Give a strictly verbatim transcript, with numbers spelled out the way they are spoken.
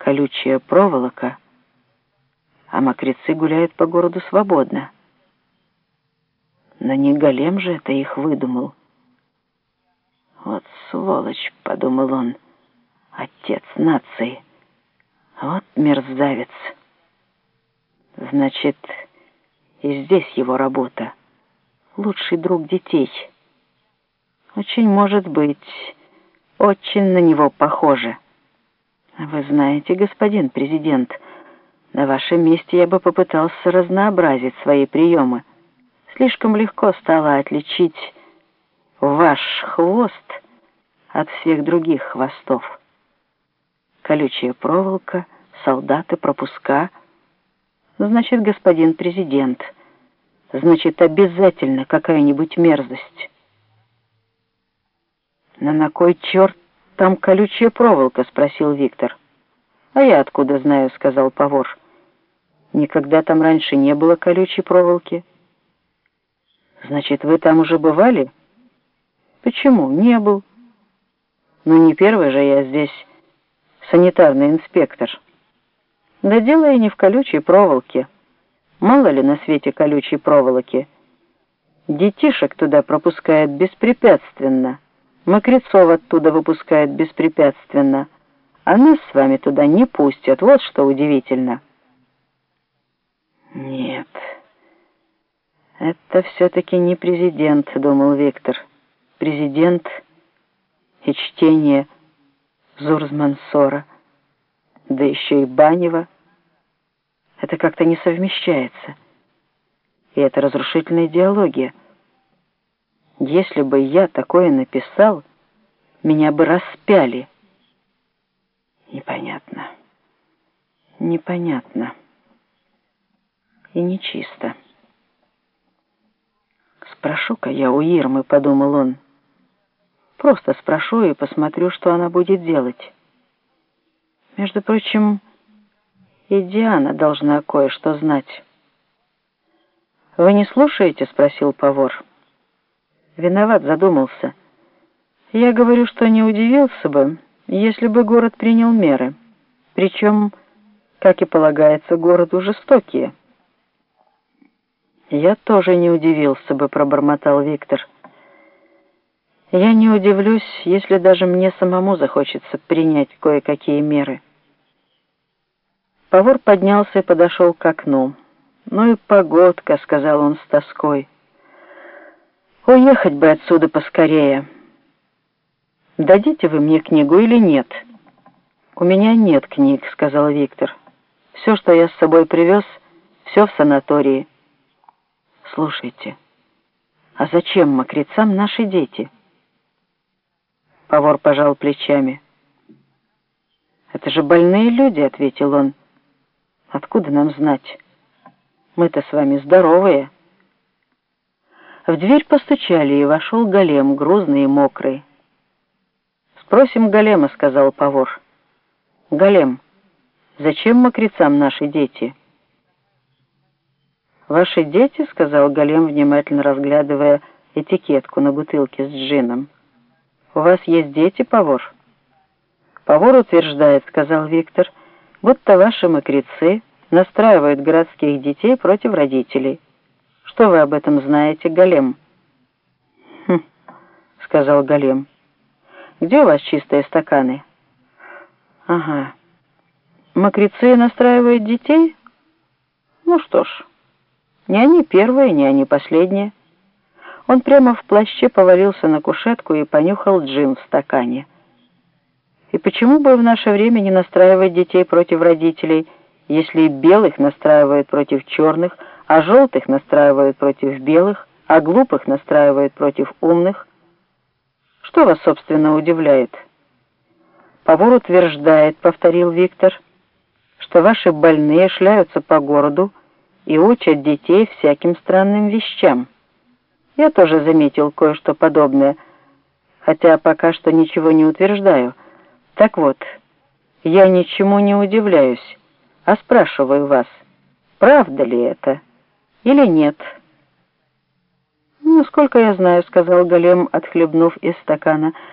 колючая проволока, а мокрецы гуляют по городу свободно. Но не Голем же это их выдумал. «Вот сволочь», — подумал он, — «отец нации, вот мерзавец. Значит, и здесь его работа, лучший друг детей. Очень может быть, очень на него похоже. Вы знаете, господин президент, на вашем месте я бы попытался разнообразить свои приемы. Слишком легко стало отличить ваш хвост от всех других хвостов. Колючая проволока, солдаты, пропуска. Значит, господин президент, значит, обязательно какая-нибудь мерзость. «Но на кой черт там колючая проволока?» — спросил Виктор. «А я откуда знаю?» — сказал Павор. «Никогда там раньше не было колючей проволоки». «Значит, вы там уже бывали?» «Почему? Не был. Ну, не первый же я здесь санитарный инспектор. Да дело и не в колючей проволоке. Мало ли на свете колючей проволоки. Детишек туда пропускают беспрепятственно, мокрецов оттуда выпускают беспрепятственно, а нас с вами туда не пустят. Вот что удивительно». «Нет, это все-таки не президент», — думал Виктор. «Президент и чтение Зурзмансора, да еще и Банева. Это как-то не совмещается. И это разрушительная идеология. Если бы я такое написал, меня бы распяли». Непонятно, непонятно и нечисто. «Спрошу-ка я у Ирмы», — подумал он. «Просто спрошу и посмотрю, что она будет делать. Между прочим, и Диана должна кое-что знать». «Вы не слушаете?» — спросил Павор. «Виноват, задумался. Я говорю, что не удивился бы, если бы город принял меры. Причем, как и полагается, городу жестокие». «Я тоже не удивился бы», — пробормотал Виктор. «Я не удивлюсь, если даже мне самому захочется принять кое-какие меры». Павор поднялся и подошел к окну. «Ну и погодка», — сказал он с тоской. «Уехать бы отсюда поскорее. Дадите вы мне книгу или нет?» «У меня нет книг», — сказал Виктор. «Все, что я с собой привез, все в санатории». «Слушайте, а зачем мокрецам наши дети?» Павор пожал плечами. «Это же больные люди», — ответил он. «Откуда нам знать? Мы-то с вами здоровые». В дверь постучали, и вошел Голем, грузный и мокрый. «Спросим Голема», — сказал Павор. «Голем, зачем мокрецам наши дети?» «Ваши дети», — сказал Голем, внимательно разглядывая этикетку на бутылке с джином. «У вас есть дети, Павор?» «Павор утверждает», — сказал Виктор, — «будто ваши мокрецы настраивают городских детей против родителей. Что вы об этом знаете, Голем?» «Хм», — сказал Голем. «Где у вас чистые стаканы?» «Ага. Мокрецы настраивают детей? Ну что ж, не они первые, не они последние». Он прямо в плаще повалился на кушетку и понюхал джин в стакане. «И почему бы в наше время не настраивать детей против родителей, если и белых настраивают против черных, а желтых настраивают против белых, а глупых настраивают против умных? Что вас, собственно, удивляет?» «Павор утверждает», — повторил Виктор, — «что ваши больные шляются по городу и учат детей всяким странным вещам. Я тоже заметил кое-что подобное, хотя пока что ничего не утверждаю. Так вот, я ничему не удивляюсь, а спрашиваю вас, правда ли это или нет?» «Ну, сколько я знаю», — сказал Голем, отхлебнув из стакана, —